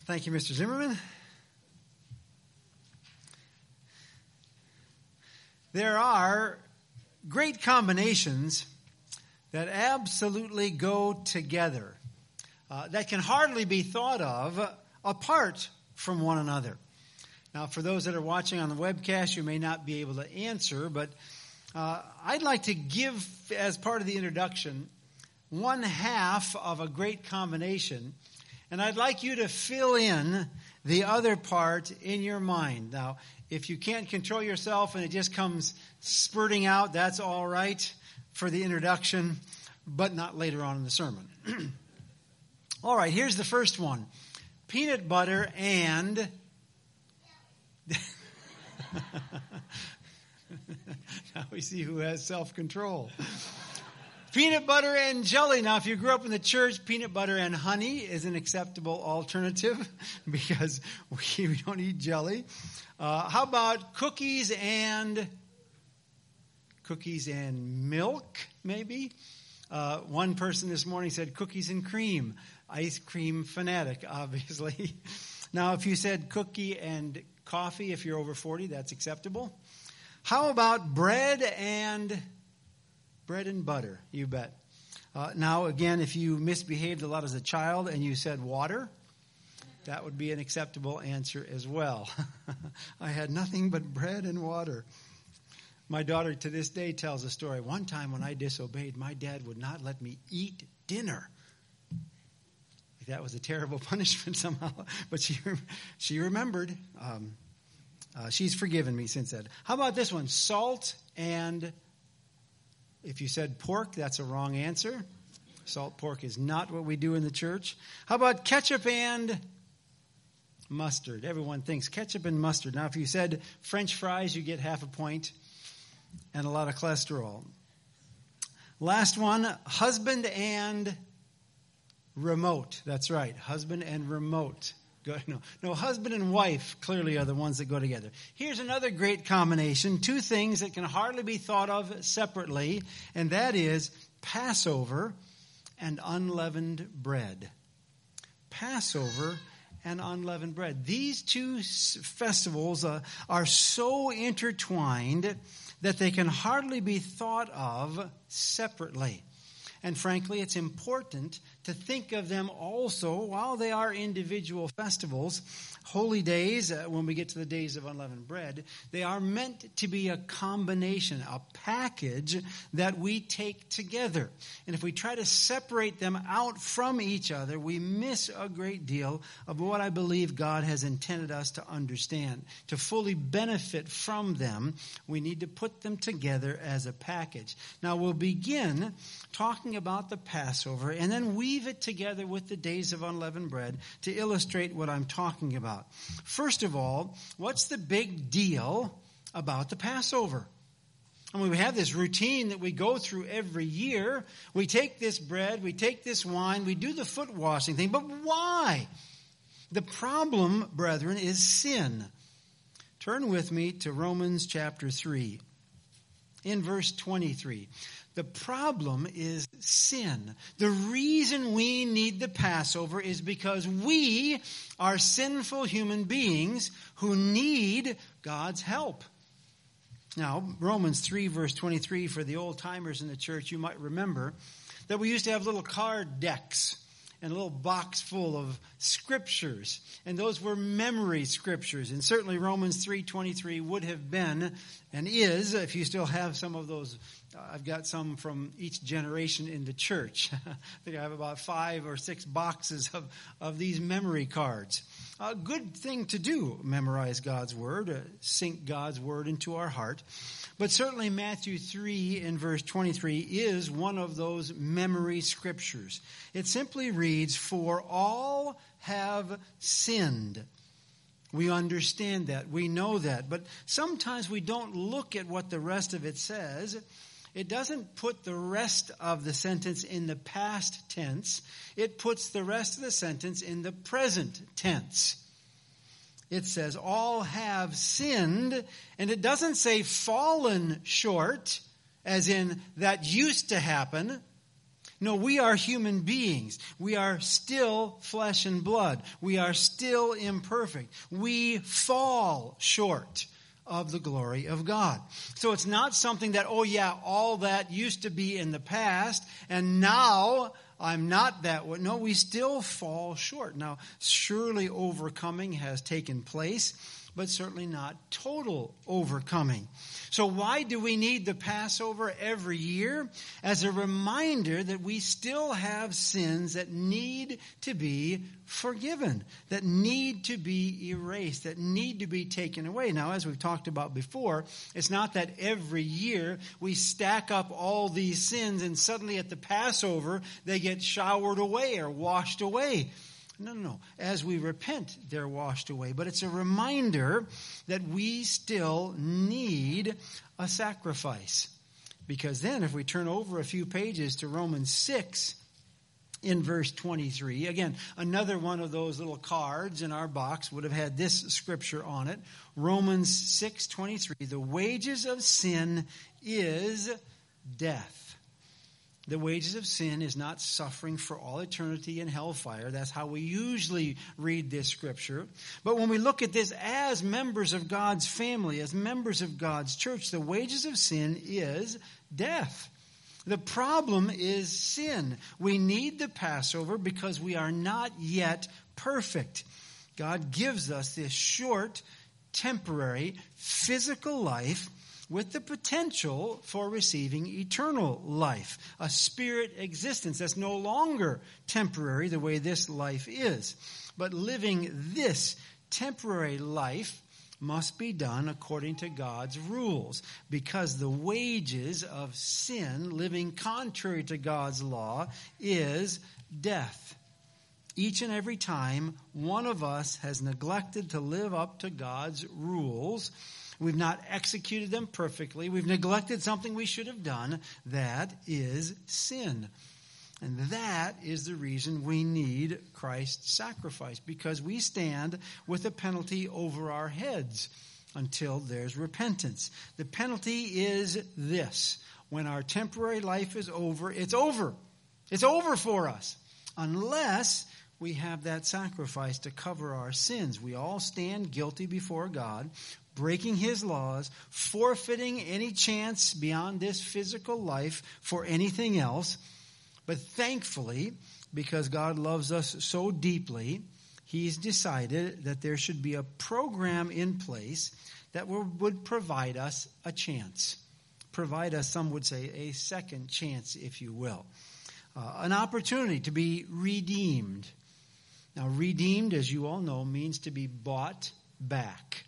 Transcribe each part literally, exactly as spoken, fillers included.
Thank you, Mister Zimmerman. There are great combinations that absolutely go together, uh, that can hardly be thought of apart from one another. Now, for those that are watching on the webcast, you may not be able to answer, but uh, I'd like to give, as part of the introduction, one half of a great combination, and I'd like you to fill in the other part in your mind. Now, if you can't control yourself and it just comes spurting out, that's all right for the introduction, but not later on in the sermon. All right, here's the first one. Peanut butter and... Now we see who has self-control. Peanut butter and jelly. Now, if you grew up in the church, peanut butter and honey is an acceptable alternative because we, we don't eat jelly. Uh, how about cookies and cookies and milk, maybe? Uh, one person this morning said cookies and cream. Ice cream fanatic, obviously. Now, if you said cookie and coffee, if you're over forty, that's acceptable. How about bread and... Bread and butter, you bet. Uh, now, again, if you misbehaved a lot as a child and you said water, that would be an acceptable answer as well. I had nothing but bread and water. My daughter to this day tells a story. One time when I disobeyed, my dad would not let me eat dinner. That was a terrible punishment somehow, but she she remembered. Um, uh, she's forgiven me since then. How about this one? Salt and... If you said pork, that's a wrong answer. Salt pork is not what we do in the church. How about ketchup and mustard? Everyone thinks ketchup and mustard. Now, if you said French fries, you get half a point and a lot of cholesterol. Last one, husband and remote. That's right, husband and remote. No, no, husband and wife clearly are the ones that go together. Here's another great combination, two things that can hardly be thought of separately, and that is Passover and unleavened bread. Passover and unleavened bread. These two festivals uh, are so intertwined that they can hardly be thought of separately. And frankly, it's important to think of them also, while they are individual festivals, holy days, uh, when we get to the days of unleavened bread, they are meant to be a combination, a package that we take together. And if we try to separate them out from each other, we miss a great deal of what I believe God has intended us to understand. To fully benefit from them, we need to put them together as a package. Now, we'll begin talking about the Passover and then weave it together with the days of unleavened bread to illustrate what I'm talking about. First of all, what's the big deal about the Passover? I mean, we have this routine that we go through every year. We take this bread, we take this wine, we do the foot washing thing, but why? The problem, brethren, is sin. Turn with me to Romans chapter three, in verse twenty-three. The problem is sin. The reason we need the Passover is because we are sinful human beings who need God's help. Now, Romans three, verse twenty-three, for the old-timers in the church, you might remember that we used to have little card decks and a little box full of scriptures. And those were memory scriptures. And certainly Romans three twenty-three would have been and is, if you still have some of those. I've got some from each generation in the church. I think I have about five or six boxes of, of these memory cards. A good thing to do, memorize God's word, uh, sink God's word into our heart. But certainly Matthew three in verse twenty-three is one of those memory scriptures. It simply reads, "For all have sinned." We understand that. We know that. But sometimes we don't look at what the rest of it says. It doesn't put the rest of the sentence in the past tense. It puts the rest of the sentence in the present tense. It says, all have sinned, and it doesn't say fallen short, as in that used to happen. No, we are human beings. We are still flesh and blood. We are still imperfect. We fall short of the glory of God. So it's not something that, oh yeah, all that used to be in the past, and now I'm not that way. No, we still fall short. Now, surely overcoming has taken place, but certainly not total overcoming. So why do we need the Passover every year? As a reminder that we still have sins that need to be forgiven, that need to be erased, that need to be taken away. Now, as we've talked about before, it's not that every year we stack up all these sins and suddenly at the Passover they get showered away or washed away. No, no, no. As we repent, they're washed away. But it's a reminder that we still need a sacrifice. Because then if we turn over a few pages to Romans six in verse twenty-three, again, another one of those little cards in our box would have had this scripture on it. Romans six twenty-three, the wages of sin is death. The wages of sin is not suffering for all eternity in hellfire. That's how we usually read this scripture. But when we look at this as members of God's family, as members of God's church, the wages of sin is death. The problem is sin. We need the Passover because we are not yet perfect. God gives us this short, temporary, physical life with the potential for receiving eternal life, a spirit existence that's no longer temporary the way this life is. But living this temporary life must be done according to God's rules, because the wages of sin, living contrary to God's law, is death. Each and every time one of us has neglected to live up to God's rules, we've not executed them perfectly, we've neglected something we should have done, that is sin. And that is the reason we need Christ's sacrifice, because we stand with a penalty over our heads until there's repentance. The penalty is this: when our temporary life is over, it's over. It's over for us, unless we have that sacrifice to cover our sins. We all stand guilty before God, breaking His laws, forfeiting any chance beyond this physical life for anything else. But thankfully, because God loves us so deeply, He's decided that there should be a program in place that would provide us a chance. Provide us, some would say, a second chance, if you will. Uh, an opportunity to be redeemed. Now, redeemed, as you all know, means to be bought back.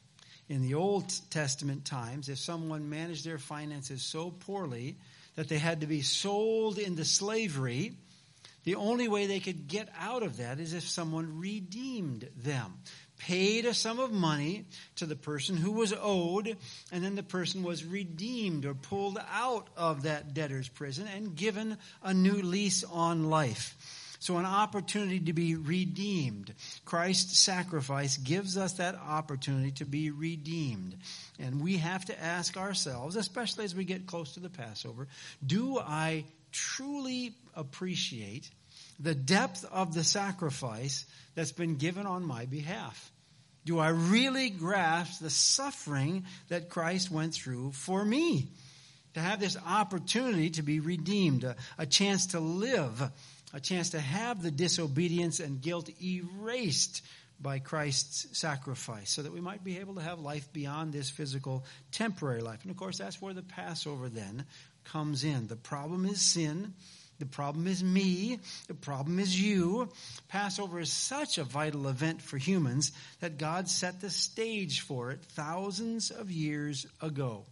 In the Old Testament times, if someone managed their finances so poorly that they had to be sold into slavery, the only way they could get out of that is if someone redeemed them, paid a sum of money to the person who was owed, and then the person was redeemed or pulled out of that debtor's prison and given a new lease on life. So an opportunity to be redeemed. Christ's sacrifice gives us that opportunity to be redeemed. And we have to ask ourselves, especially as we get close to the Passover, do I truly appreciate the depth of the sacrifice that's been given on my behalf? Do I really grasp the suffering that Christ went through for me? To have this opportunity to be redeemed, a, a chance to live, a chance to have the disobedience and guilt erased by Christ's sacrifice, so that we might be able to have life beyond this physical temporary life. And of course, that's where the Passover then comes in. The problem is sin. The problem is me. The problem is you. Passover is such a vital event for humans that God set the stage for it thousands of years ago.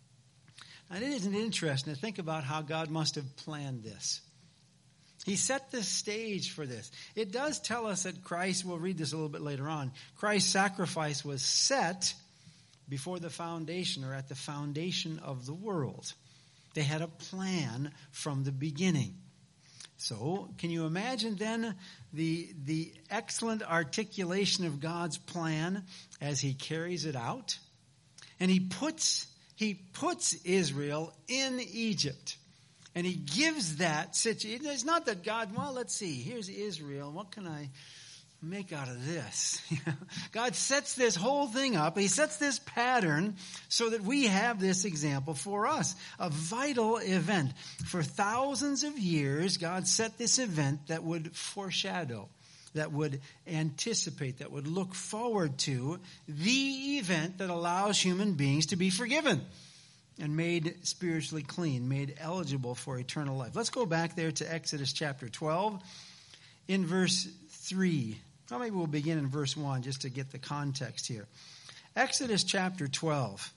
And it isn't interesting to think about how God must have planned this. He set the stage for this. It does tell us that Christ, we'll read this a little bit later on, Christ's sacrifice was set before the foundation, or at the foundation of the world. They had a plan from the beginning. So, can you imagine then the, the excellent articulation of God's plan as He carries it out? And He puts, He puts Israel in Egypt. And he gives that situation. It's not that God, well, let's see, here's Israel. What can I make out of this? God sets this whole thing up. He sets this pattern so that we have this example for us. A vital event. For thousands of years, God set this event that would foreshadow, that would anticipate, that would look forward to the event that allows human beings to be forgiven and made spiritually clean, made eligible for eternal life. Let's go back there to Exodus chapter twelve in verse three. Well, maybe we'll begin in verse one just to get the context here. Exodus chapter twelve.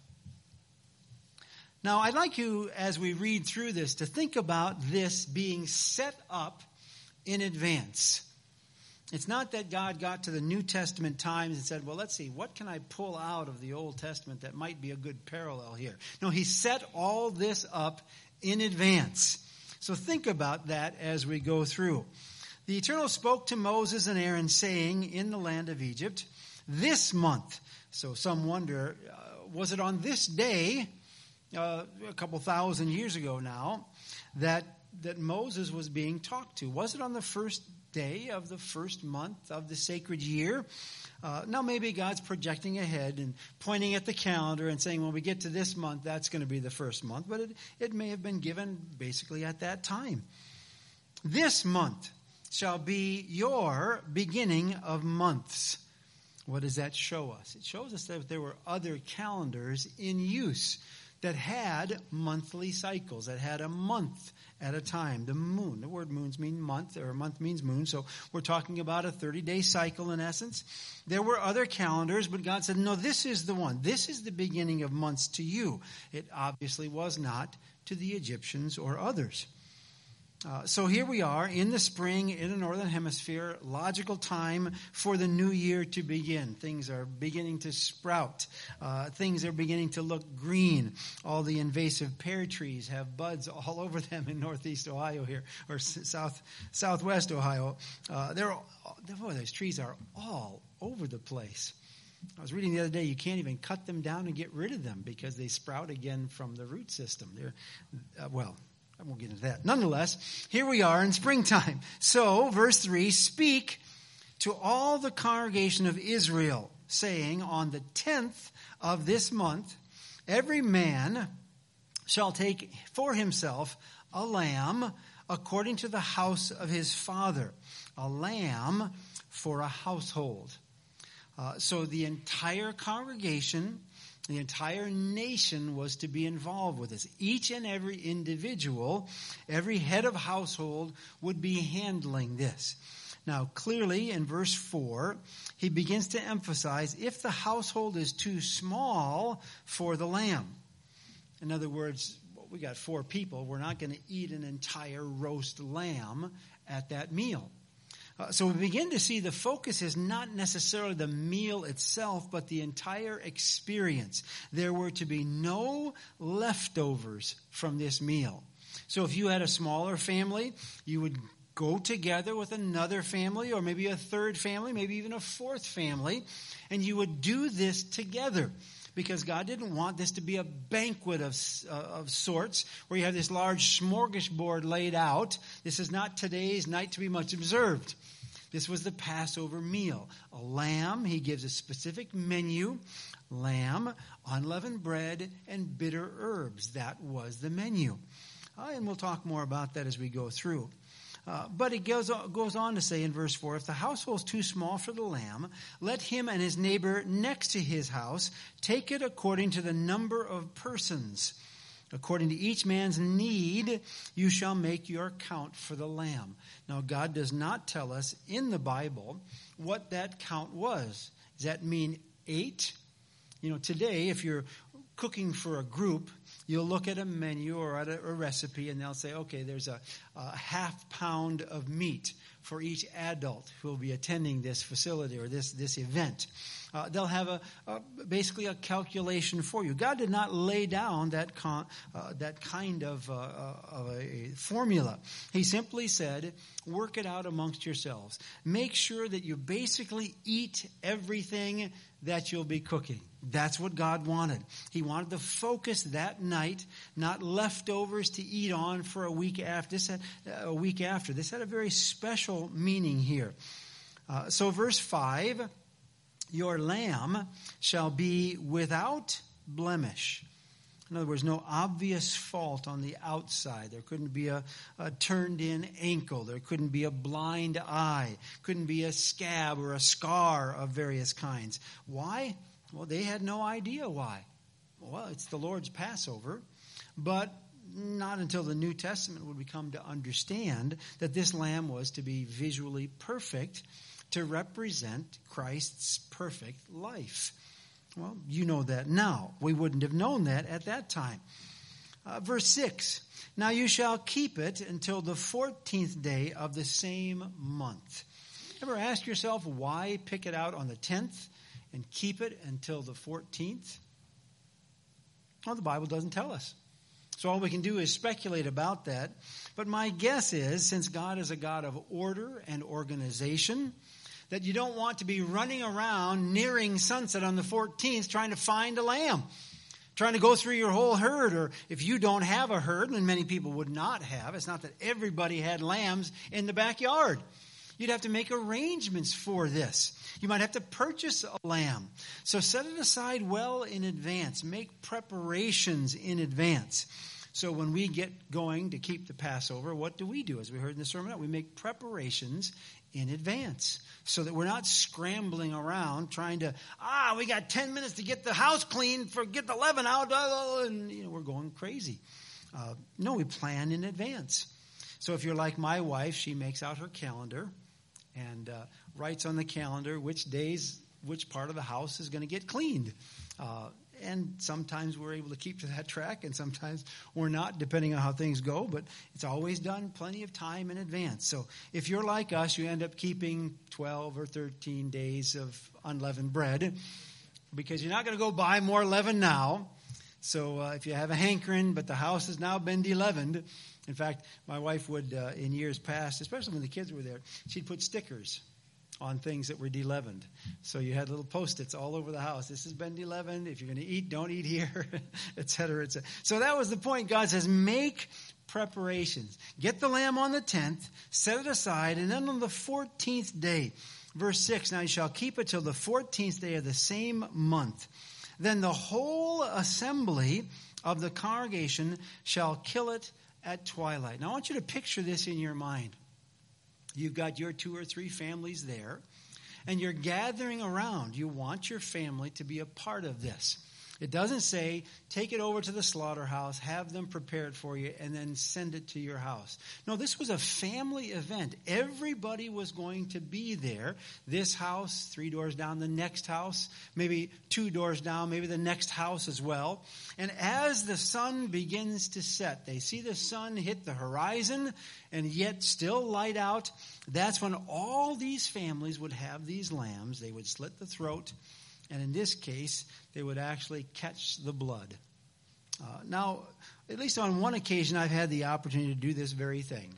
Now, I'd like you, as we read through this, to think about this being set up in advance. It's not that God got to the New Testament times and said, well, let's see, what can I pull out of the Old Testament that might be a good parallel here? No, he set all this up in advance. So think about that as we go through. The Eternal spoke to Moses and Aaron, saying, in the land of Egypt, this month. So some wonder, uh, was it on this day, uh, a couple thousand years ago now, that that Moses was being talked to? Was it on the first day of the first month of the sacred year? Uh, now maybe God's projecting ahead and pointing at the calendar and saying, when we get to this month, that's going to be the first month. But it, it may have been given basically at that time. This month shall be your beginning of months. What does that show us? It shows us that there were other calendars in use that had monthly cycles, that had a month at a time. The moon, the word moons mean month, or month means moon, so we're talking about a thirty-day cycle in essence. There were other calendars, but God said, no, this is the one. This is the beginning of months to you. It obviously was not to the Egyptians or others. Uh, so here we are in the spring in the northern hemisphere, logical time for the new year to begin. Things are beginning to sprout. Uh, things are beginning to look green. All the invasive pear trees have buds all over them in northeast Ohio here, or south southwest Ohio. Uh, they're all, boy, those trees are all over the place. I was reading the other day, you can't even cut them down and get rid of them because they sprout again from the root system. They're, uh, well, I won't get into that. Nonetheless, here we are in springtime. So, verse three, speak to all the congregation of Israel, saying, on the tenth of this month, every man shall take for himself a lamb according to the house of his father, a lamb for a household. Uh, so the entire congregation, the entire nation was to be involved with this. Each and every individual, every head of household would be handling this. Now, clearly in verse four, he begins to emphasize if the household is too small for the lamb. In other words, we got four people. We're not going to eat an entire roast lamb at that meal. Uh, so we begin to see the focus is not necessarily the meal itself, but the entire experience. There were to be no leftovers from this meal. So if you had a smaller family, you would go together with another family, or maybe a third family, maybe even a fourth family, and you would do this together. Because God didn't want this to be a banquet of, uh, of sorts where you have this large smorgasbord laid out. This is not today's night to be much observed. This was the Passover meal. A lamb, he gives a specific menu. Lamb, unleavened bread, and bitter herbs. That was the menu. Uh, and we'll talk more about that as we go through. Uh, but it goes, goes on to say in verse four, if the household is too small for the lamb, let him and his neighbor next to his house take it according to the number of persons. According to each man's need, you shall make your count for the lamb. Now, God does not tell us in the Bible what that count was. Does that mean eight? You know, today, if you're cooking for a group, you'll look at a menu or at a, a recipe, and they'll say, okay, there's a, a half pound of meat for each adult who will be attending this facility or this, this event. Uh, they'll have a, a basically a calculation for you. God did not lay down that con, uh, that kind of, uh, uh, of a formula. He simply said, work it out amongst yourselves. Make sure that you basically eat everything that you'll be cooking. That's what God wanted. He wanted the focus that night, not leftovers to eat on for a week after. This had, a week after. This had a very special meaning here. Uh, so verse five, your lamb shall be without blemish. In other words, no obvious fault on the outside. There couldn't be a, a turned-in ankle. There couldn't be a blind eye. Couldn't be a scab or a scar of various kinds. Why? Well, they had no idea why. Well, it's the Lord's Passover, but not until the New Testament would we come to understand that this lamb was to be visually perfect to represent Christ's perfect life. Well, you know that now. We wouldn't have known that at that time. Uh, verse six, now you shall keep it until the fourteenth day of the same month. Ever ask yourself why pick it out on the tenth and keep it until the fourteenth? Well, the Bible doesn't tell us. So all we can do is speculate about that. But my guess is, since God is a God of order and organization, that you don't want to be running around nearing sunset on the fourteenth trying to find a lamb, trying to go through your whole herd. Or if you don't have a herd, and many people would not have, it's not that everybody had lambs in the backyard. You'd have to make arrangements for this. You might have to purchase a lamb. So set it aside well in advance. Make preparations in advance. So when we get going to keep the Passover, what do we do? As we heard in the sermon, we make preparations in advance so that we're not scrambling around trying to, ah, we got ten minutes to get the house clean, for get the leaven out, and you know we're going crazy. Uh, no, we plan in advance. So if you're like my wife, she makes out her calendar and uh, writes on the calendar which days, which part of the house is going to get cleaned. Uh, and sometimes we're able to keep to that track, and sometimes we're not, depending on how things go. But it's always done plenty of time in advance. So if you're like us, you end up keeping twelve or thirteen days of unleavened bread, because you're not going to go buy more leaven now. So uh, if you have a hankering, but the house has now been de-leavened. In fact, my wife would, uh, in years past, especially when the kids were there, she'd put stickers on things that were de-leavened. So you had little Post-its all over the house. This has been de-leavened. If you're going to eat, don't eat here, et cetera, et cetera. So that was the point. God says, make preparations. Get the lamb on the tenth, set it aside, and then on the fourteenth day, verse six, now you shall keep it till the fourteenth day of the same month. Then the whole assembly of the congregation shall kill it at twilight. Now I want you to picture this in your mind. You've got your two or three families there, and you're gathering around. You want your family to be a part of this. It doesn't say, take it over to the slaughterhouse, have them prepared for you, and then send it to your house. No, this was a family event. Everybody was going to be there. This house, three doors down, the next house, maybe two doors down, maybe the next house as well. And as the sun begins to set, they see the sun hit the horizon and yet still light out. That's when all these families would have these lambs. They would slit the throat. And in this case, they would actually catch the blood. Uh, now, at least on one occasion, I've had the opportunity to do this very thing.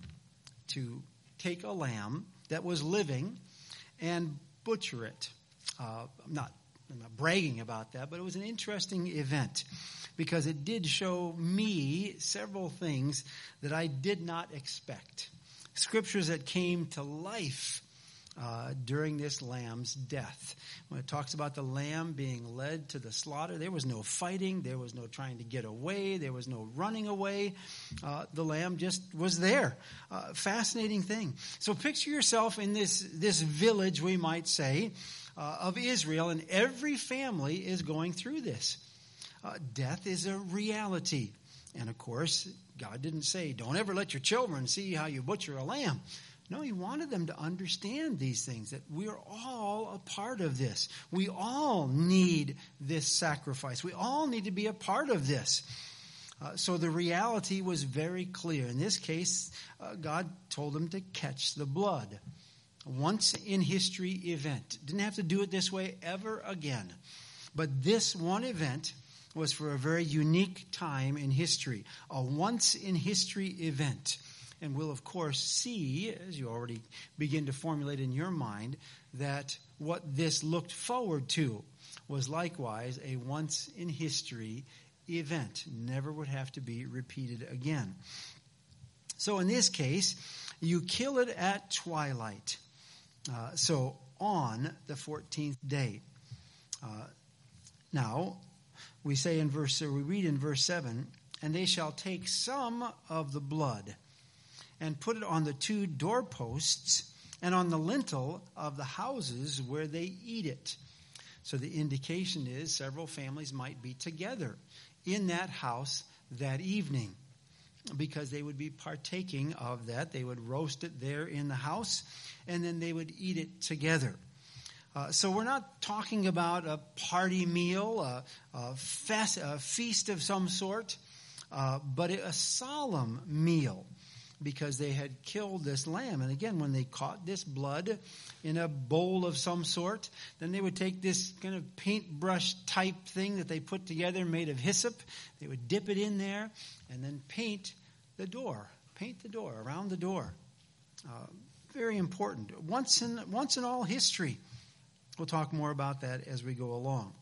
To take a lamb that was living and butcher it. Uh, I'm not, I'm not bragging about that, but it was an interesting event. Because it did show me several things that I did not expect. Scriptures that came to life Uh, during this lamb's death. When it talks about the lamb being led to the slaughter, there was no fighting, there was no trying to get away, there was no running away. Uh, the lamb just was there. Uh, fascinating thing. So picture yourself in this, this village, we might say, uh, of Israel, and every family is going through this. Uh, death is a reality. And of course, God didn't say, don't ever let your children see how you butcher a lamb. No, he wanted them to understand these things, that we're all a part of this. We all need this sacrifice. We all need to be a part of this. Uh, so the reality was very clear. In this case, uh, God told them to catch the blood. A once in history event. Didn't have to do it this way ever again. But this one event was for a very unique time in history. A once in history event. and will, of course, see, as you already begin to formulate in your mind, that what this looked forward to was likewise a once-in-history event. Never would have to be repeated again. So in this case, you kill it at twilight. Uh, so on the fourteenth day. Uh, now, we say in verse, or we read in verse seven, and they shall take some of the blood and put it on the two doorposts and on the lintel of the houses where they eat it. So the indication is several families might be together in that house that evening, because they would be partaking of that. They would roast it there in the house, and then they would eat it together. Uh, so we're not talking about a party meal, a, a, fest, a feast of some sort, uh, but a solemn meal, because they had killed this lamb. And again, when they caught this blood in a bowl of some sort, then they would take this kind of paintbrush type thing that they put together made of hyssop. They would dip it in there and then paint the door, paint the door, around the door. Uh, very important. Once in, once in all history. We'll talk more about that as we go along.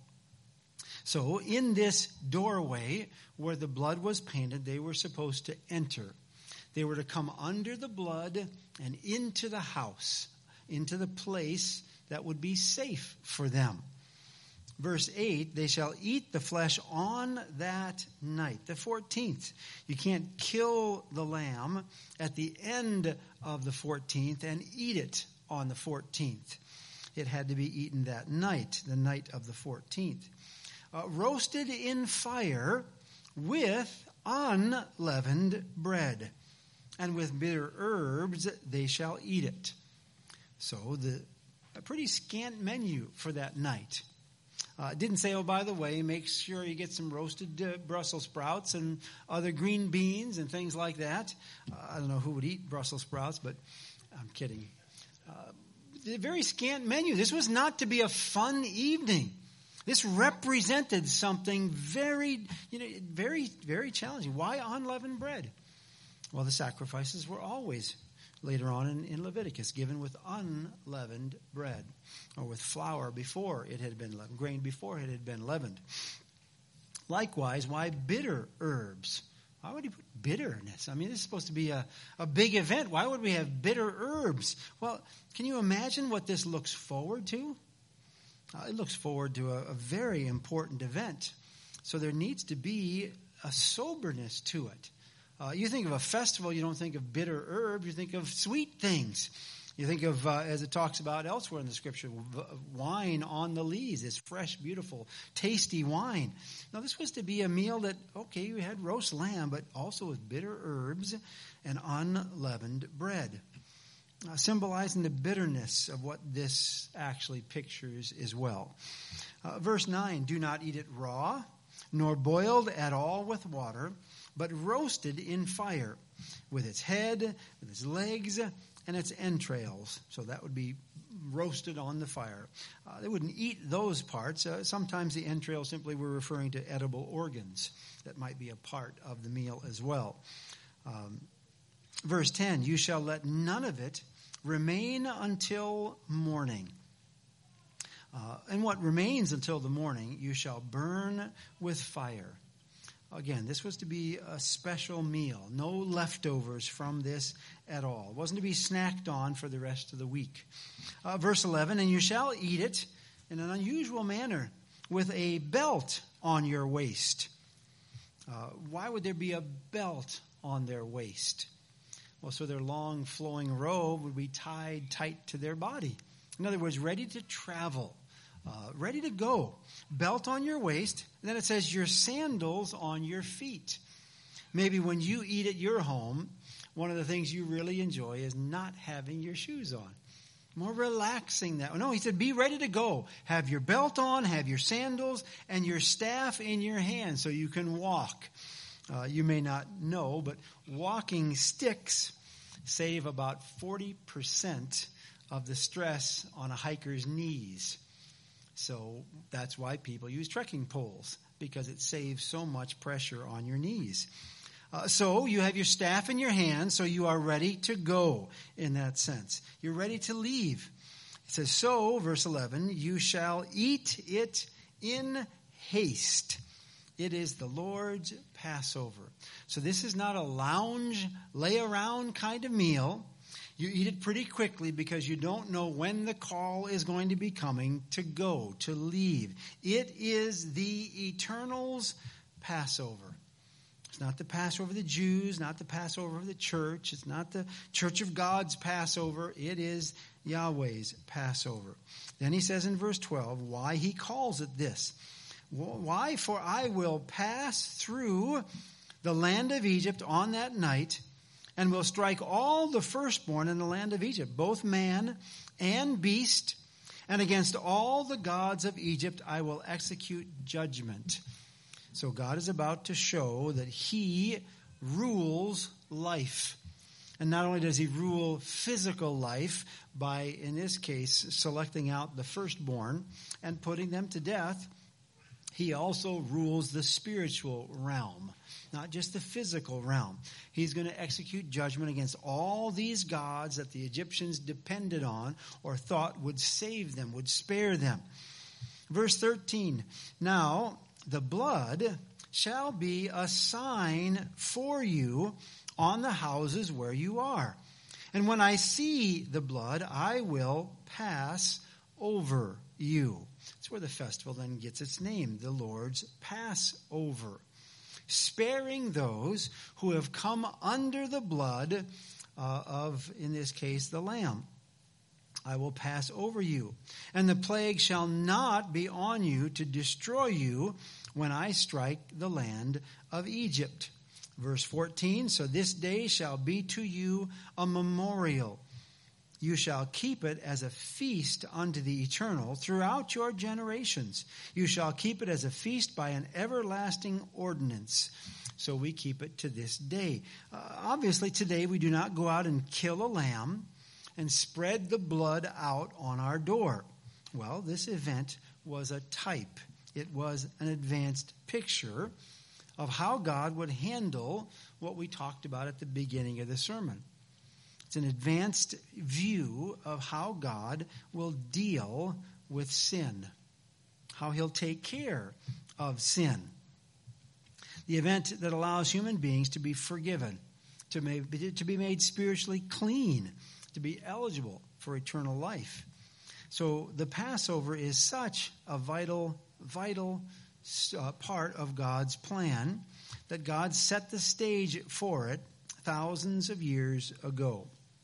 So in this doorway where the blood was painted, they were supposed to enter. They were to come under the blood and into the house, into the place that would be safe for them. Verse eight, they shall eat the flesh on that night, the fourteenth. You can't kill the lamb at the end of the fourteenth and eat it on the fourteenth. It had to be eaten that night, the night of the fourteenth. Uh, roasted in fire with unleavened bread. And with bitter herbs they shall eat it. So the a pretty scant menu for that night. Uh, it didn't say, oh, by the way, make sure you get some roasted uh, Brussels sprouts and other green beans and things like that. Uh, I don't know who would eat Brussels sprouts, but I'm kidding. Uh, a very scant menu. This was not to be a fun evening. This represented something very, you know, very, very challenging. Why unleavened bread? Well, the sacrifices were always, later on in, in Leviticus, given with unleavened bread, or with flour before it had been leavened, grain before it had been leavened. Likewise, why bitter herbs? Why would he put bitterness? I mean, this is supposed to be a, a big event. Why would we have bitter herbs? Well, can you imagine what this looks forward to? Uh, it looks forward to a, a very important event. So there needs to be a soberness to it. Uh, you think of a festival, you don't think of bitter herbs, you think of sweet things. You think of, uh, as it talks about elsewhere in the scripture, v- wine on the lees, this fresh, beautiful, tasty wine. Now, this was to be a meal that, okay, you had roast lamb, but also with bitter herbs and unleavened bread, uh, symbolizing the bitterness of what this actually pictures as well. Uh, verse nine, do not eat it raw, nor boiled at all with water, but roasted in fire, with its head, with its legs, and its entrails. So that would be roasted on the fire. Uh, they wouldn't eat those parts. Uh, sometimes the entrails simply were referring to edible organs that might be a part of the meal as well. Um, verse ten, you shall let none of it remain until morning. Uh, and what remains until the morning, you shall burn with fire. Again, this was to be a special meal. No leftovers from this at all. It wasn't to be snacked on for the rest of the week. Uh, verse eleven, and you shall eat it in an unusual manner with a belt on your waist. Uh, why would there be a belt on their waist? Well, so their long flowing robe would be tied tight to their body. In other words, ready to travel. Uh, ready to go. Belt on your waist. And then it says your sandals on your feet. Maybe when you eat at your home, one of the things you really enjoy is not having your shoes on. More relaxing that. No, he said be ready to go. Have your belt on, have your sandals, and your staff in your hand so you can walk. Uh, you may not know, but walking sticks save about forty percent of the stress on a hiker's knees. So that's why people use trekking poles, because it saves so much pressure on your knees. Uh, so you have your staff in your hand, so you are ready to go in that sense. You're ready to leave. It says, so, verse eleven, you shall eat it in haste. It is the Lord's Passover. So this is not a lounge, lay around kind of meal. You eat it pretty quickly because you don't know when the call is going to be coming to go, to leave. It is the Eternal's Passover. It's not the Passover of the Jews, not the Passover of the church. It's not the Church of God's Passover. It is Yahweh's Passover. Then he says in verse twelve, why he calls it this. Why? For I will pass through the land of Egypt on that night, and will strike all the firstborn in the land of Egypt, both man and beast, and against all the gods of Egypt I will execute judgment. So God is about to show that he rules life. And not only does he rule physical life by, in this case, selecting out the firstborn and putting them to death, he also rules the spiritual realm, not just the physical realm. He's going to execute judgment against all these gods that the Egyptians depended on or thought would save them, would spare them. Verse thirteen, now the blood shall be a sign for you on the houses where you are. And when I see the blood, I will pass over you. That's where the festival then gets its name, the Lord's Passover. Sparing those who have come under the blood uh, of, in this case, the Lamb. I will pass over you. And the plague shall not be on you to destroy you when I strike the land of Egypt. Verse fourteen, so this day shall be to you a memorial. You shall keep it as a feast unto the Eternal throughout your generations. You shall keep it as a feast by an everlasting ordinance. So we keep it to this day. Uh, obviously, today we do not go out and kill a lamb and spread the blood out on our door. Well, this event was a type. It was an advanced picture of how God would handle what we talked about at the beginning of the sermon. It's an advanced view of how God will deal with sin, how he'll take care of sin. The event that allows human beings to be forgiven, to, make, to be made spiritually clean, to be eligible for eternal life. So the Passover is such a vital, vital uh, part of God's plan that God set the stage for it thousands of years ago.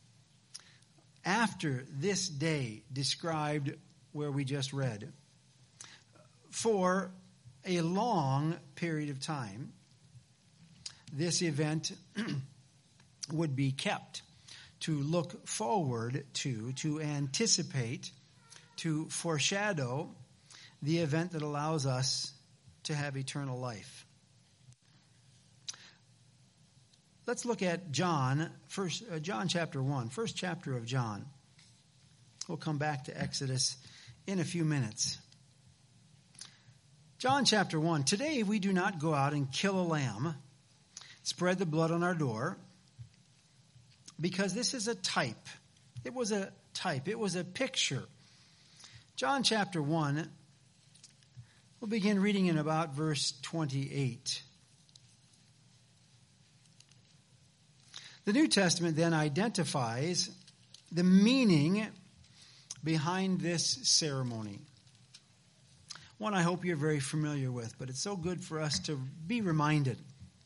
After this day described where we just read, for a long period of time, this event would be kept to look forward to, to anticipate, to foreshadow the event that allows us to have eternal life. Let's look at John, first uh, John chapter one, first chapter of John. We'll come back to Exodus in a few minutes. John chapter one. Today we do not go out and kill a lamb, spread the blood on our door, because this is a type. It was a type. It was a picture. John chapter one, we'll begin reading in about verse twenty-eight. The New Testament then identifies the meaning behind this ceremony. One I hope you're very familiar with, but it's so good for us to be reminded.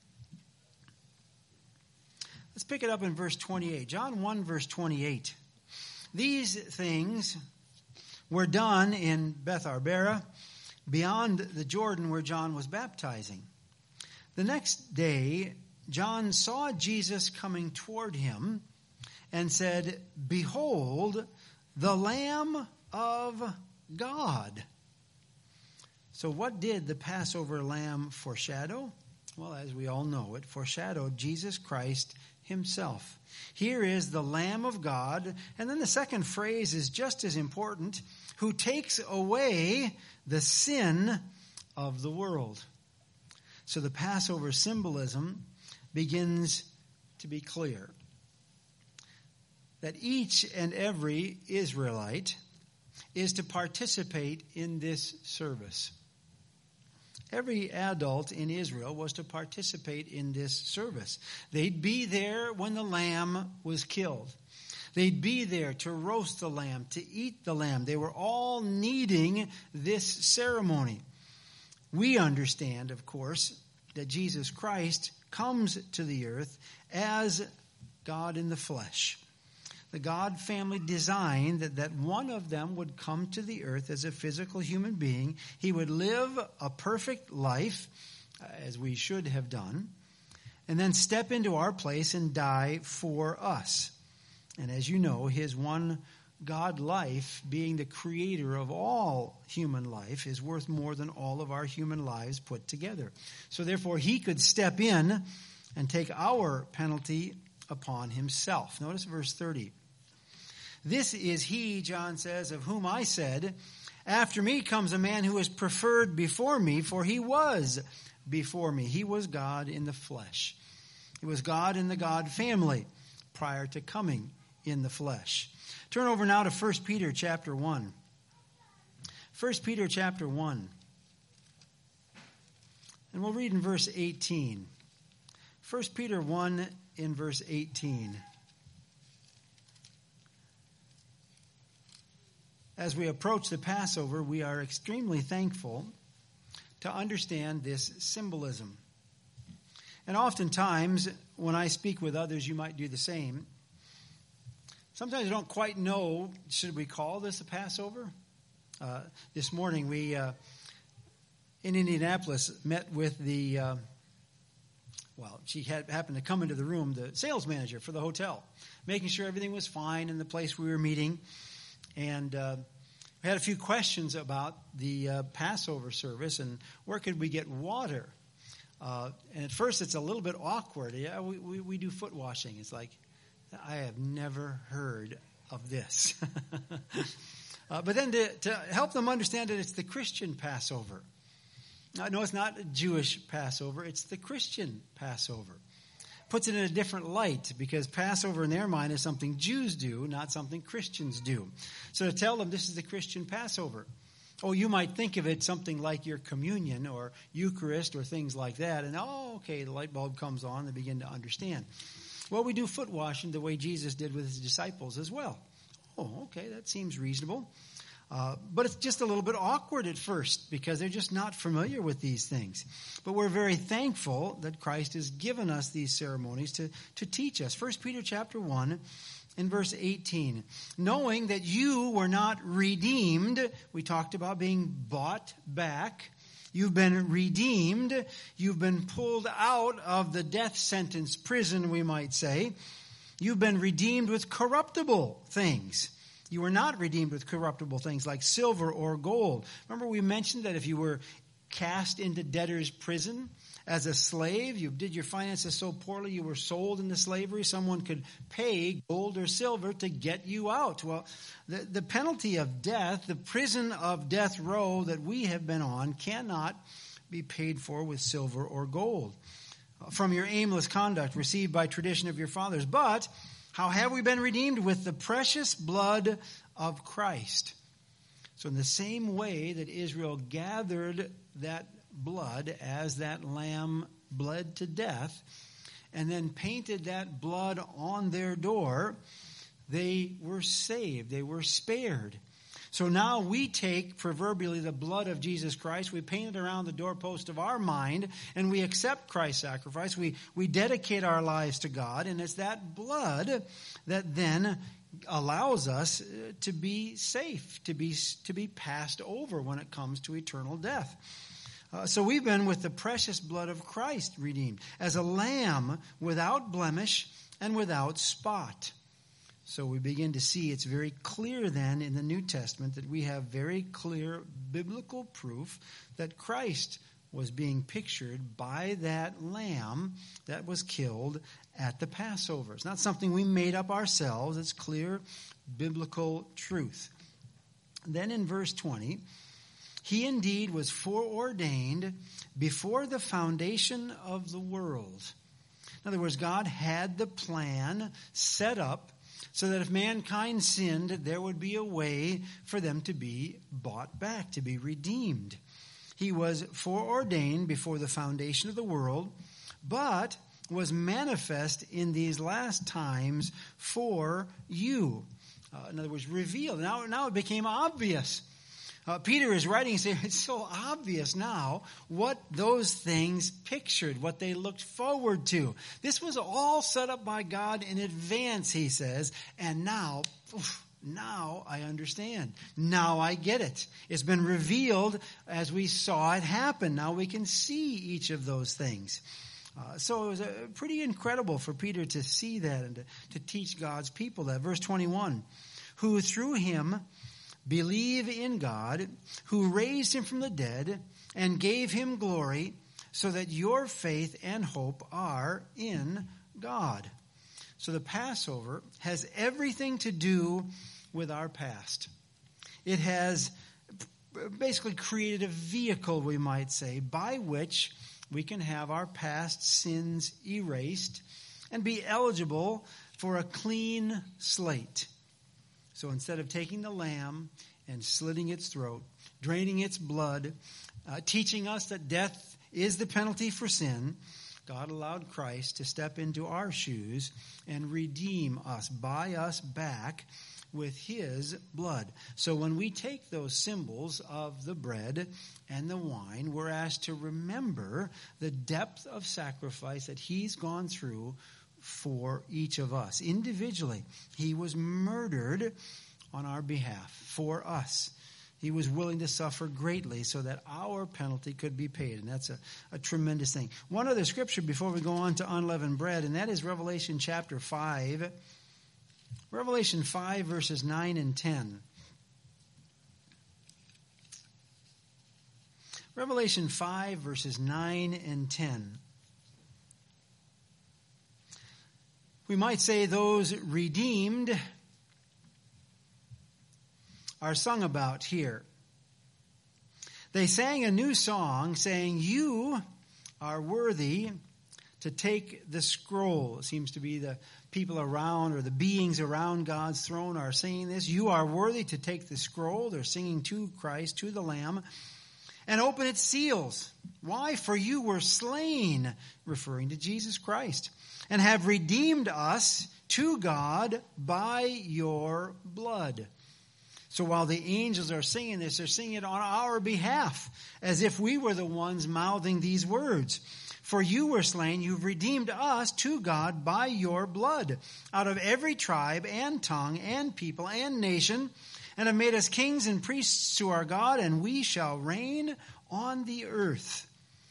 Let's pick it up in verse twenty-eight. John one, verse twenty-eight. These things were done in Beth Arbara, beyond the Jordan where John was baptizing. The next day, John saw Jesus coming toward him and said, "Behold, the Lamb of God." So what did the Passover lamb foreshadow? Well, as we all know, it foreshadowed Jesus Christ himself. Here is the Lamb of God. And then the second phrase is just as important, who takes away the sin of the world. So the Passover symbolism begins to be clear. That each and every Israelite is to participate in this service. Every adult in Israel was to participate in this service. They'd be there when the lamb was killed. They'd be there to roast the lamb, to eat the lamb. They were all needing this ceremony. We understand, of course, that Jesus Christ comes to the earth as God in the flesh. The God family designed that, that one of them would come to the earth as a physical human being. He would live a perfect life, as we should have done, and then step into our place and die for us. And as you know, his one God life, being the creator of all human life, is worth more than all of our human lives put together. So therefore, he could step in and take our penalty upon himself. Notice verse thirty. This is he, John says, of whom I said, after me comes a man who is preferred before me, for he was before me. He was God in the flesh. He was God in the God family prior to coming in the flesh. Turn over now to First Peter chapter one. First Peter chapter one. And we'll read in verse eighteen. First Peter one in verse eighteen. As we approach the Passover, we are extremely thankful to understand this symbolism. And oftentimes, when I speak with others, you might do the same. Sometimes I don't quite know, should we call this a Passover? Uh, this morning, we, uh, in Indianapolis, met with the, uh, well, she had happened to come into the room, the sales manager for the hotel, making sure everything was fine in the place we were meeting. And uh, we had a few questions about the uh, Passover service and where could we get water. Uh, and at first it's a little bit awkward. Yeah, we, we, we do foot washing. It's like, I have never heard of this. uh, but then to, to help them understand that it's the Christian Passover. Uh, no, it's not a Jewish Passover. It's the Christian Passover. Puts it in a different light because Passover in their mind is something Jews do, not something Christians do. So to tell them this is the Christian Passover. Oh, you might think of it something like your communion or Eucharist or things like that. And, oh, okay, the light bulb comes on and they begin to understand. Well, we do foot washing the way Jesus did with his disciples as well. Oh, okay, that seems reasonable. Uh, but it's just a little bit awkward at first because they're just not familiar with these things. But we're very thankful that Christ has given us these ceremonies to, to teach us. First Peter chapter one in verse eighteen. Knowing that you were not redeemed, we talked about being bought back. You've been redeemed. You've been pulled out of the death sentence prison, we might say. You've been redeemed with corruptible things. You were not redeemed with corruptible things like silver or gold. Remember we mentioned that if you were cast into debtor's prison as a slave, you did your finances so poorly you were sold into slavery, someone could pay gold or silver to get you out. Well, the, the penalty of death, the prison of death row that we have been on cannot be paid for with silver or gold from your aimless conduct received by tradition of your fathers. But how have we been redeemed? With the precious blood of Christ. So in the same way that Israel gathered that blood as that lamb bled to death and then painted that blood on their door, they were saved. They were spared. So now we take proverbially the blood of Jesus Christ, we paint it around the doorpost of our mind, and we accept Christ's sacrifice. We, we dedicate our lives to God, and it's that blood that then allows us to be safe, to be, to be passed over when it comes to eternal death. Uh, so we've been with the precious blood of Christ redeemed, as a lamb without blemish and without spot. So we begin to see it's very clear then in the New Testament that we have very clear biblical proof that Christ was being pictured by that lamb that was killed at the Passover. It's not something we made up ourselves. It's clear biblical truth. Then in verse twenty, he indeed was foreordained before the foundation of the world. In other words, God had the plan set up so that if mankind sinned, there would be a way for them to be bought back, to be redeemed. He was foreordained before the foundation of the world, but was manifest in these last times for you. Uh, in other words, revealed. Now, now it became obvious. Uh, Peter is writing and saying, it's so obvious now what those things pictured, what they looked forward to. This was all set up by God in advance, he says, and now, oof, now I understand. Now I get it. It's been revealed as we saw it happen. Now we can see each of those things. Uh, so it was uh, pretty incredible for Peter to see that and to, to teach God's people that. Verse twenty-one, who through him believe in God, who raised him from the dead and gave him glory, so that your faith and hope are in God. So the Passover has everything to do with our past. It has basically created a vehicle, we might say, by which we can have our past sins erased and be eligible for a clean slate. So instead of taking the lamb and slitting its throat, draining its blood, uh, teaching us that death is the penalty for sin, God allowed Christ to step into our shoes and redeem us, buy us back with his blood. So when we take those symbols of the bread and the wine, we're asked to remember the depth of sacrifice that he's gone through for each of us. Individually, he was murdered on our behalf, for us. He was willing to suffer greatly so that our penalty could be paid. And that's a, a tremendous thing. One other scripture before we go on to unleavened bread, and that is Revelation chapter five. Revelation five, verses nine and ten. Revelation five, verses nine and ten. We might say those redeemed are sung about here. They sang a new song saying, you are worthy to take the scroll. It seems to be the people around or the beings around God's throne are singing this. You are worthy to take the scroll. They're singing to Christ, to the Lamb, and open its seals. Why? For you were slain, referring to Jesus Christ, and have redeemed us to God by your blood. So while the angels are singing this, they're singing it on our behalf, as if we were the ones mouthing these words. For you were slain, you've redeemed us to God by your blood, out of every tribe and tongue and people and nation, and have made us kings and priests to our God, and we shall reign on the earth.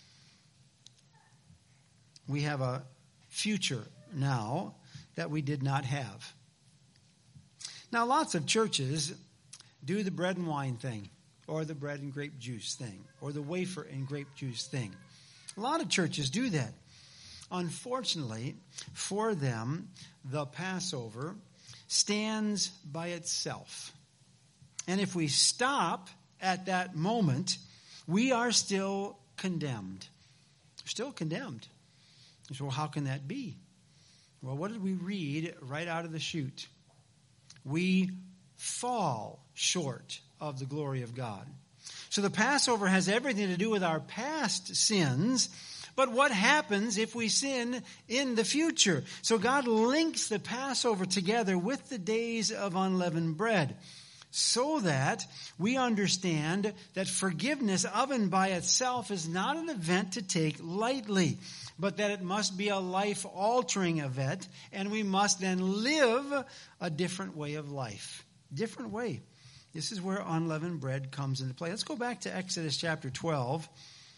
We have a future now that we did not have. Now, lots of churches do the bread and wine thing, or the bread and grape juice thing, or the wafer and grape juice thing. A lot of churches do that. Unfortunately, for them, the Passover stands by itself. And if we stop at that moment, we are still condemned. We're still condemned. So how can that be? Well, what did we read right out of the chute? We fall short of the glory of God. So the Passover has everything to do with our past sins, but what happens if we sin in the future? So God links the Passover together with the days of unleavened bread, so that we understand that forgiveness of and by itself is not an event to take lightly, but that it must be a life-altering event, and we must then live a different way of life. Different way. This is where unleavened bread comes into play. Let's go back to Exodus chapter twelve.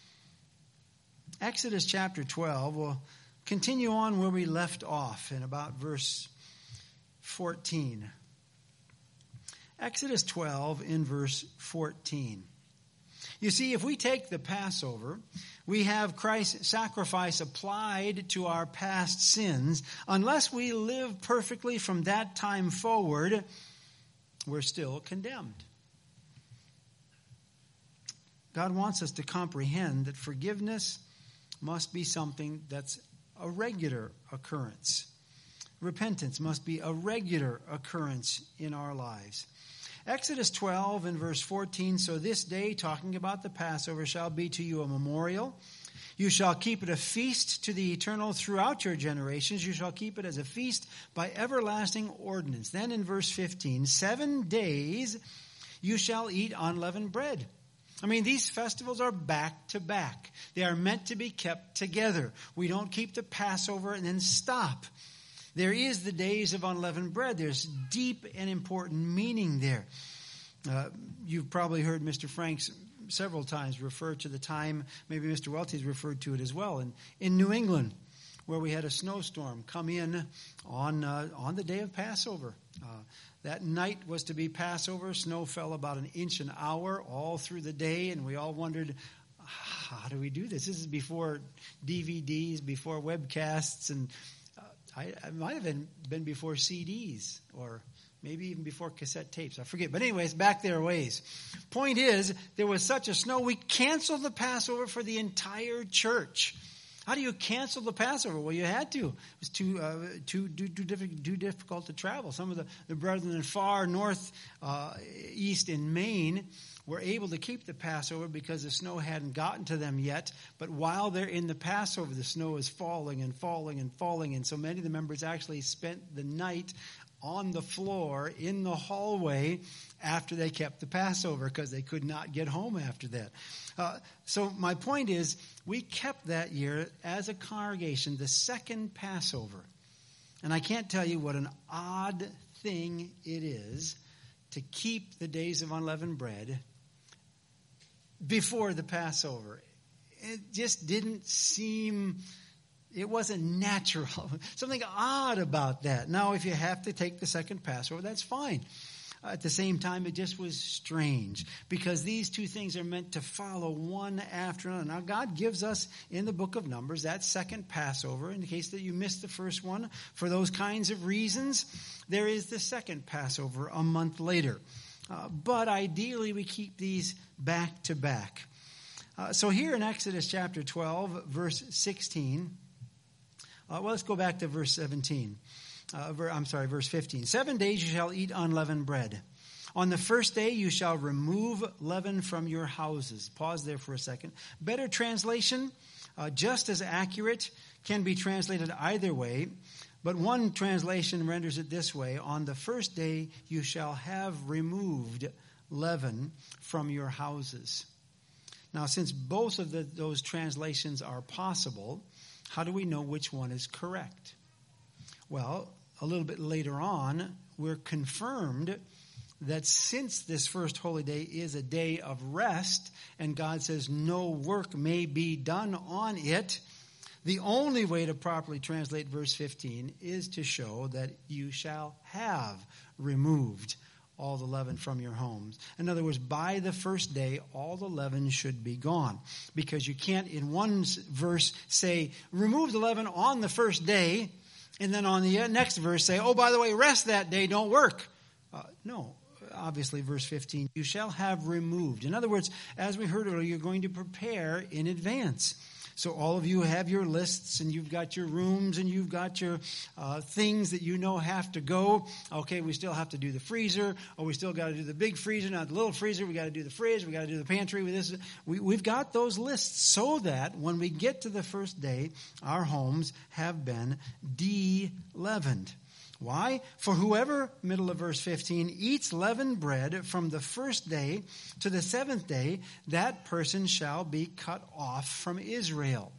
Exodus chapter twelve, we'll continue on where we left off in about verse fourteen. Exodus twelve in verse fourteen. You see, if we take the Passover, we have Christ's sacrifice applied to our past sins. Unless we live perfectly from that time forward, we're still condemned. God wants us to comprehend that forgiveness must be something that's a regular occurrence. Repentance must be a regular occurrence in our lives. Exodus twelve and verse fourteen, so this day, talking about the Passover, shall be to you a memorial. You shall keep it a feast to the eternal throughout your generations. You shall keep it as a feast by everlasting ordinance. Then in verse fifteen, seven days you shall eat unleavened bread. I mean, these festivals are back to back. They are meant to be kept together. We don't keep the Passover and then stop. There is the days of unleavened bread. There's deep and important meaning there. Uh, you've probably heard Mister Franks several times refer to the time, maybe Mister Welty's referred to it as well, in, in New England, where we had a snowstorm come in on uh, on the day of Passover. Uh, that night was to be Passover. Snow fell about an inch an hour all through the day, and we all wondered, how do we do this? This is before D V Ds, before webcasts, and uh, I, it might have been, been before C Ds, or maybe even before cassette tapes. I forget. But anyways, back their ways. Point is, there was such a snow, we canceled the Passover for the entire church. How do you cancel the Passover? Well, you had to. It was too uh, too, too, too, difficult, too difficult to travel. Some of the, the brethren far north, uh, east in Maine were able to keep the Passover because the snow hadn't gotten to them yet. But while they're in the Passover, the snow is falling and falling and falling. And so many of the members actually spent the night on the floor in the hallway after they kept the Passover because they could not get home after that. Uh, so my point is, we kept that year as a congregation the second Passover. And I can't tell you what an odd thing it is to keep the days of unleavened bread before the Passover. It just didn't seem... It wasn't natural. Something odd about that. Now, if you have to take the second Passover, that's fine. Uh, at the same time, it just was strange because these two things are meant to follow one after another. Now, God gives us in the book of Numbers that second Passover. In the case that you missed the first one, for those kinds of reasons, there is the second Passover a month later. Uh, but ideally, we keep these back to back. Uh, so here in Exodus chapter twelve, verse sixteen... Uh, well, let's go back to verse seventeen. Uh, ver, I'm sorry, verse fifteen. Seven days you shall eat unleavened bread. On the first day you shall remove leaven from your houses. Pause there for a second. Better translation, uh, just as accurate, can be translated either way. But one translation renders it this way. On the first day you shall have removed leaven from your houses. Now, since both of the, those translations are possible, how do we know which one is correct? Well, a little bit later on, we're confirmed that since this first holy day is a day of rest, and God says no work may be done on it, the only way to properly translate verse fifteen is to show that you shall have removed all the leaven from your homes. In other words, by the first day, all the leaven should be gone. Because you can't in one verse say, remove the leaven on the first day, and then on the next verse say, oh, by the way, rest that day, don't work. Uh, no, obviously, verse fifteen, you shall have removed. In other words, as we heard earlier, you're going to prepare in advance. So all of you have your lists, and you've got your rooms, and you've got your uh, things that you know have to go. Okay, we still have to do the freezer, or we still got to do the big freezer, not the little freezer. We got to do the fridge. We got to do the pantry with this. We, we've got those lists so that when we get to the first day, our homes have been de-leavened. Why? For whoever, middle of verse fifteen, eats leavened bread from the first day to the seventh day, that person shall be cut off from Israel.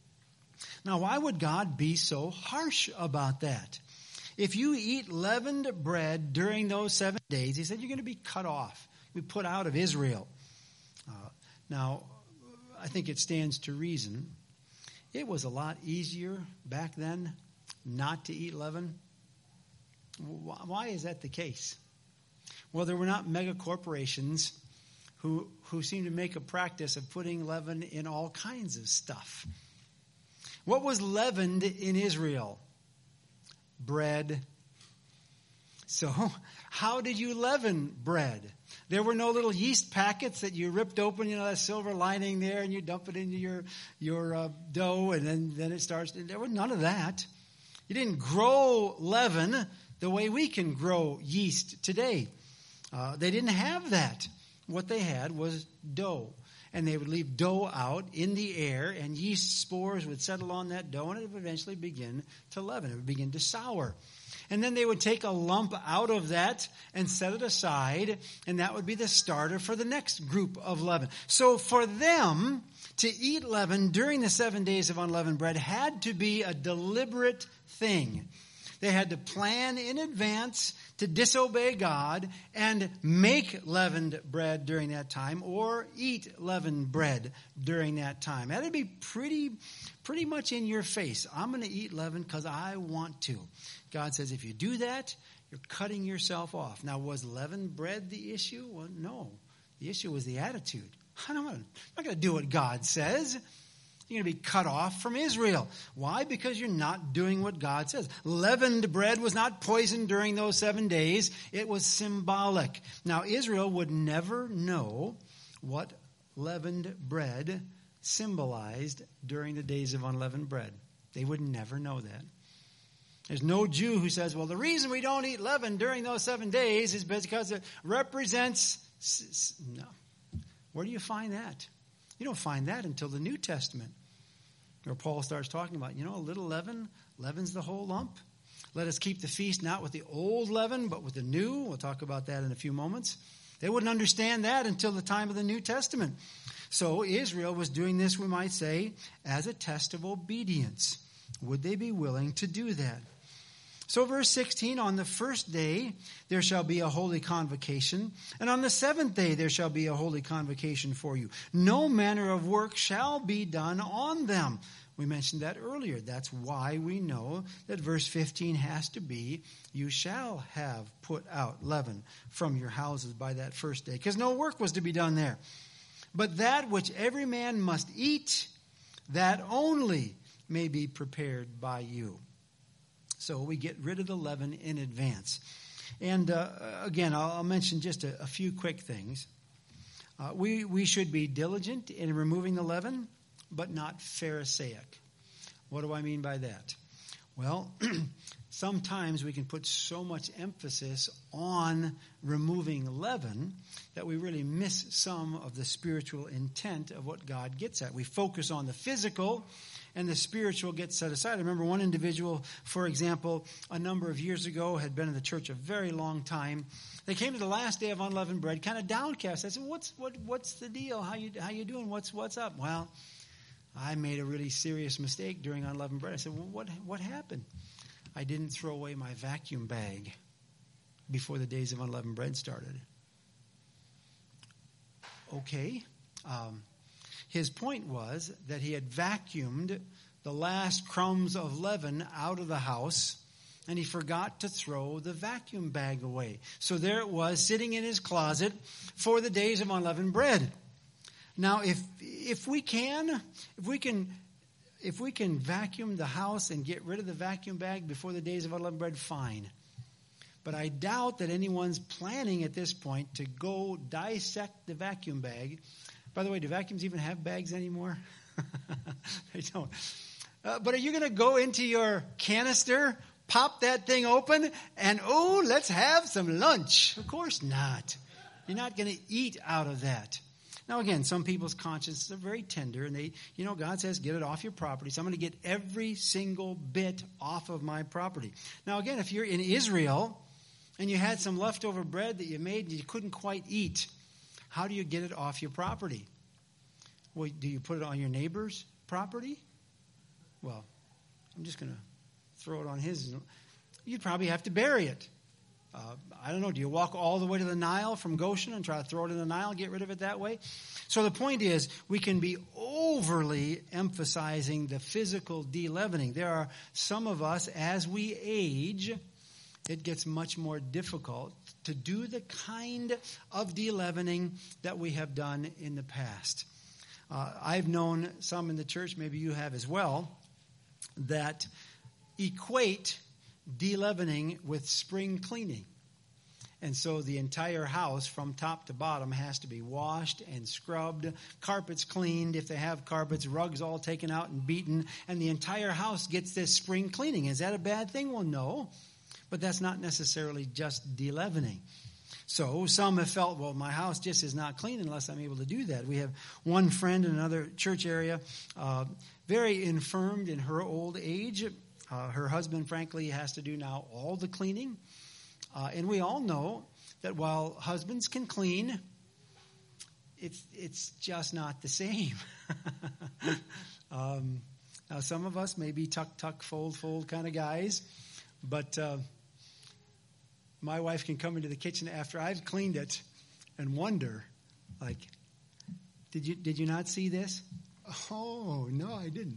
Now, why would God be so harsh about that? If you eat leavened bread during those seven days, he said you're going to be cut off, be put out of Israel. Uh, now, I think it stands to reason. It was a lot easier back then not to eat leaven. Why is that the case? Well, there were not mega corporations who who seemed to make a practice of putting leaven in all kinds of stuff. What was leavened in Israel? Bread. So, how did you leaven bread? There were no little yeast packets that you ripped open, you know, that silver lining there, and you dump it into your your uh, dough, and then, then it starts. There was none of that. You didn't grow leaven the way we can grow yeast today. Uh, they didn't have that. What they had was dough. And they would leave dough out in the air, and yeast spores would settle on that dough, and it would eventually begin to leaven. It would begin to sour. And then they would take a lump out of that and set it aside, and that would be the starter for the next group of leaven. So for them to eat leaven during the seven days of unleavened bread had to be a deliberate thing. They had to plan in advance to disobey God and make leavened bread during that time, or eat leavened bread during that time. That'd be pretty, pretty much in your face. I'm going to eat leaven because I want to. God says if you do that, you're cutting yourself off. Now, was leavened bread the issue? Well, no. The issue was the attitude. I'm not going to do what God says. You're going to be cut off from Israel. Why? Because you're not doing what God says. Leavened bread was not poisoned during those seven days. It was symbolic. Now, Israel would never know what leavened bread symbolized during the days of unleavened bread. They would never know that. There's no Jew who says, well, the reason we don't eat leaven during those seven days is because it represents... No. Where do you find that? You don't find that until the New Testament, where Paul starts talking about, you know, a little leaven leavens the whole lump. Let us keep the feast not with the old leaven, but with the new. We'll talk about that in a few moments. They wouldn't understand that until the time of the New Testament. So Israel was doing this, we might say, as a test of obedience. Would they be willing to do that? So verse sixteen, on the first day there shall be a holy convocation, and on the seventh day there shall be a holy convocation for you. No manner of work shall be done on them. We mentioned that earlier. That's why we know that verse fifteen has to be, you shall have put out leaven from your houses by that first day, because no work was to be done there. But that which every man must eat, that only may be prepared by you. So we get rid of the leaven in advance. And uh, again, I'll, I'll mention just a, a few quick things. Uh, we, we should be diligent in removing the leaven, but not Pharisaic. What do I mean by that? Well, sometimes we can put so much emphasis on removing leaven that we really miss some of the spiritual intent of what God gets at. We focus on the physical, and the spiritual gets set aside. I remember one individual, for example, a number of years ago, had been in the church a very long time. They came to the last day of unleavened bread, kind of downcast. I said, "What's what? What's the deal? How you how you doing? What's what's up?" Well, I made a really serious mistake during unleavened bread. I said, "Well, what what happened?" I didn't throw away my vacuum bag before the days of unleavened bread started. Okay. Um, His point was that he had vacuumed the last crumbs of leaven out of the house, and he forgot to throw the vacuum bag away. So there it was, sitting in his closet for the days of unleavened bread. Now, if if we can, if we can, if we can vacuum the house and get rid of the vacuum bag before the days of unleavened bread, fine. But I doubt that anyone's planning at this point to go dissect the vacuum bag. By the way, do vacuums even have bags anymore? They don't. Uh, but are you going to go into your canister, pop that thing open, and, oh, let's have some lunch? Of course not. You're not going to eat out of that. Now, again, some people's consciences are very tender, and they, you know, God says, get it off your property. So I'm going to get every single bit off of my property. Now, again, if you're in Israel and you had some leftover bread that you made and you couldn't quite eat, how do you get it off your property? Well, do you put it on your neighbor's property? Well, I'm just going to throw it on his. You'd probably have to bury it. Uh, I don't know. Do you walk all the way to the Nile from Goshen and try to throw it in the Nile, get rid of it that way? So the point is, we can be overly emphasizing the physical de-leavening. There are some of us, as we age, it gets much more difficult to do the kind of de-leavening that we have done in the past. Uh, I've known some in the church, maybe you have as well, that equate de-leavening with spring cleaning. And so the entire house from top to bottom has to be washed and scrubbed, carpets cleaned if they have carpets, rugs all taken out and beaten, and the entire house gets this spring cleaning. Is that a bad thing? Well, no. But that's not necessarily just de-leavening. So some have felt, well, my house just is not clean unless I'm able to do that. We have one friend in another church area, uh, very infirmed in her old age. Uh, her husband, frankly, has to do now all the cleaning. Uh, and we all know that while husbands can clean, it's it's just not the same. um, now, some of us may be tuck, tuck, fold, fold kind of guys, but uh, my wife can come into the kitchen after I've cleaned it and wonder, like, did you did you not see this? Oh, no, I didn't.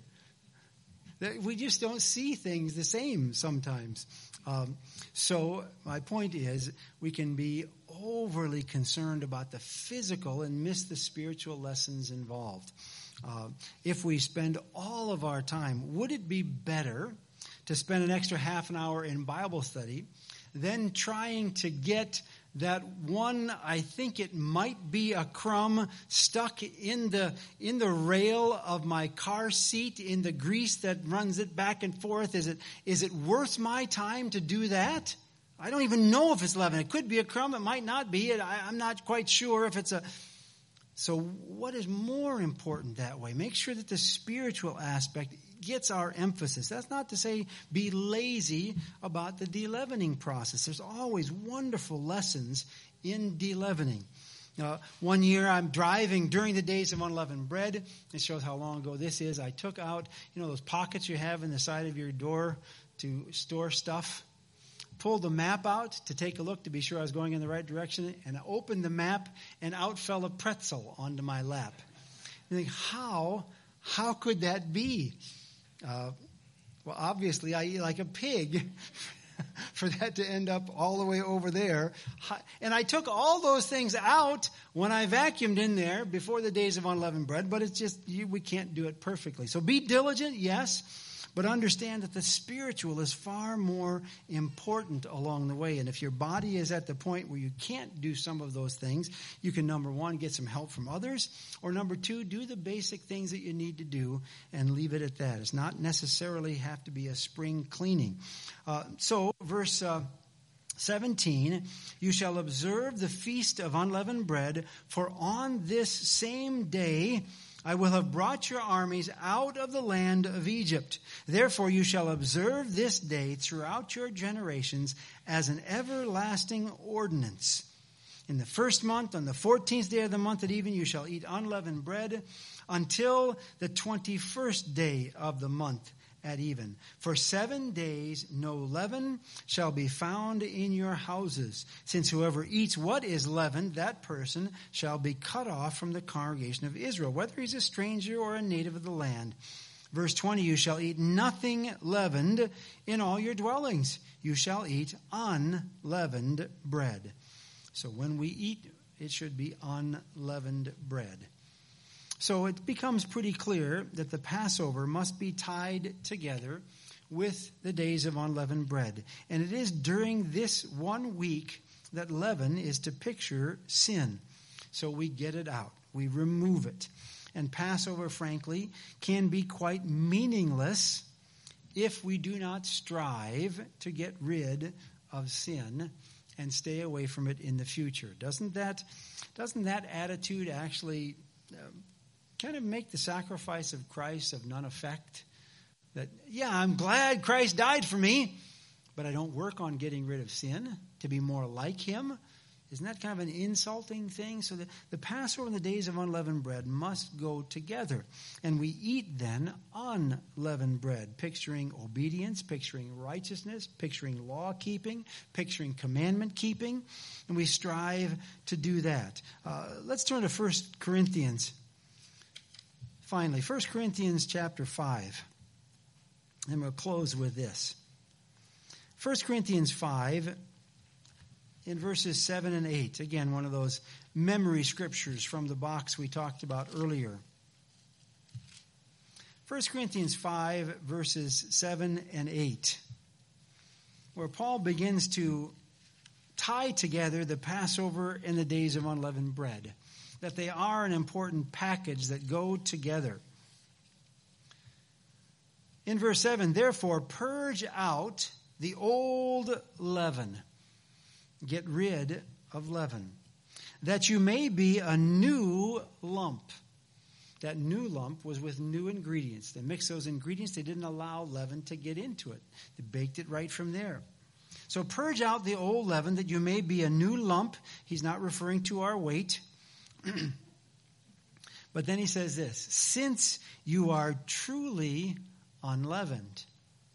We just don't see things the same sometimes. Um, so my point is, we can be overly concerned about the physical and miss the spiritual lessons involved. Uh, if we spend all of our time, would it be better to spend an extra half an hour in Bible study than trying to get that one, I think it might be a crumb stuck in the in the rail of my car seat, in the grease that runs it back and forth? Is it is it worth my time to do that? I don't even know if it's leaven. It could be a crumb. It might not be. I, I'm not quite sure if it's a... So what is more important that way? Make sure that the spiritual aspect gets our emphasis. That's not to say be lazy about the de-leavening process. There's always wonderful lessons in de-leavening. Uh, one year I'm driving during the days of unleavened bread. It shows how long ago this is. I took out, you know, those pockets you have in the side of your door to store stuff. Pulled the map out to take a look to be sure I was going in the right direction, and I opened the map, and out fell a pretzel onto my lap. And I think, how, how could that be? Uh, well, obviously, I eat like a pig for that to end up all the way over there. And I took all those things out when I vacuumed in there before the days of unleavened bread, but it's just, you, we can't do it perfectly. So be diligent, yes. But understand that the spiritual is far more important along the way. And if your body is at the point where you can't do some of those things, you can, number one, get some help from others. Or number two, do the basic things that you need to do and leave it at that. It's not necessarily have to be a spring cleaning. Uh, so, verse uh, seventeen, you shall observe the feast of unleavened bread, for on this same day I will have brought your armies out of the land of Egypt. Therefore you shall observe this day throughout your generations as an everlasting ordinance. In the first month, on the fourteenth day of the month at even, you shall eat unleavened bread until the twenty-first day of the month at even. For seven days no leaven shall be found in your houses, since whoever eats what is leavened, that person shall be cut off from the congregation of Israel, whether he's a stranger or a native of the land. Verse twenty, you shall eat nothing leavened in all your dwellings. You shall eat unleavened bread. So when we eat, it should be unleavened bread. So it becomes pretty clear that the Passover must be tied together with the days of unleavened bread. And it is during this one week that leaven is to picture sin. So we get it out. We remove it. And Passover, frankly, can be quite meaningless if we do not strive to get rid of sin and stay away from it in the future. Doesn't that, doesn't that attitude actually... Uh, kind of make the sacrifice of Christ of none effect? That, yeah, I'm glad Christ died for me, but I don't work on getting rid of sin to be more like him. Isn't that kind of an insulting thing? So the, the Passover and the days of unleavened bread must go together. And we eat then unleavened bread, picturing obedience, picturing righteousness, picturing law-keeping, picturing commandment-keeping. And we strive to do that. Uh, let's turn to First Corinthians. Finally, First Corinthians chapter five. And we'll close with this. First Corinthians five, in verses seven and eight. Again, one of those memory scriptures from the box we talked about earlier. First Corinthians five, verses seven and eight. Where Paul begins to tie together the Passover and the days of unleavened bread, that they are an important package that go together. In verse seven, therefore, purge out the old leaven. Get rid of leaven, that you may be a new lump. That new lump was with new ingredients. They mixed those ingredients. They didn't allow leaven to get into it. They baked it right from there. So purge out the old leaven that you may be a new lump. He's not referring to our weight. But then he says this, since you are truly unleavened.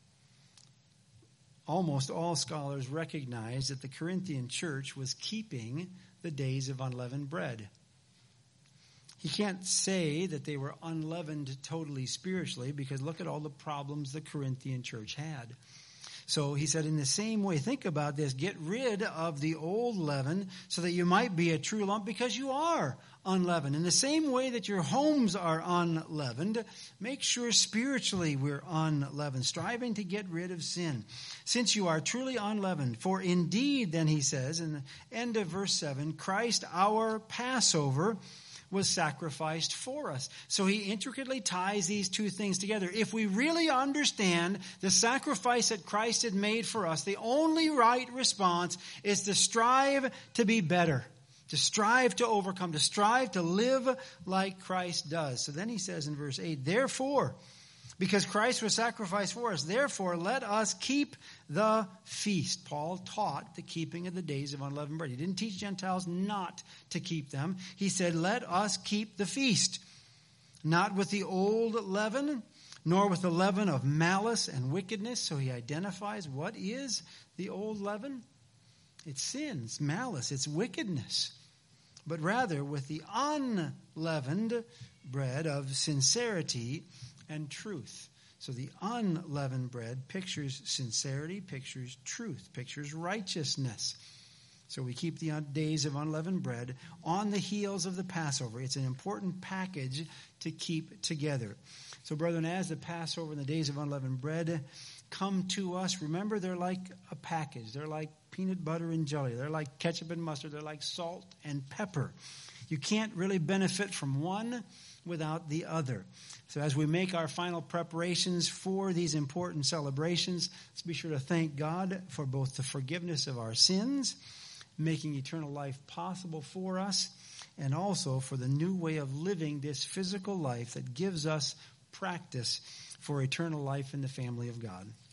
Almost all scholars recognize that the Corinthian church was keeping the days of unleavened bread. He can't say that they were unleavened totally spiritually, because look at all the problems the Corinthian church had. So he said, in the same way, think about this, get rid of the old leaven so that you might be a true lump, because you are unleavened. In the same way that your homes are unleavened, make sure spiritually we're unleavened, striving to get rid of sin, since you are truly unleavened. For indeed, then he says, in the end of verse seven, Christ our Passover was sacrificed for us. So he intricately ties these two things together. If we really understand the sacrifice that Christ had made for us, the only right response is to strive to be better, to strive to overcome, to strive to live like Christ does. So then he says in verse eight, therefore, because Christ was sacrificed for us, therefore let us keep the feast. Paul taught the keeping of the days of unleavened bread. He didn't teach Gentiles not to keep them. He said, let us keep the feast, not with the old leaven, nor with the leaven of malice and wickedness. So he identifies what is the old leaven. It's sin, it's malice, it's wickedness. But rather with the unleavened bread of sincerity and truth. So the unleavened bread pictures sincerity, pictures truth, pictures righteousness. So we keep the days of unleavened bread on the heels of the Passover. It's an important package to keep together. So brethren, as the Passover and the days of unleavened bread come to us, remember they're like a package. They're like peanut butter and jelly. They're like ketchup and mustard. They're like salt and pepper. You can't really benefit from one without the other. So as we make our final preparations for these important celebrations, let's be sure to thank God for both the forgiveness of our sins, making eternal life possible for us, and also for the new way of living this physical life that gives us practice for eternal life in the family of God.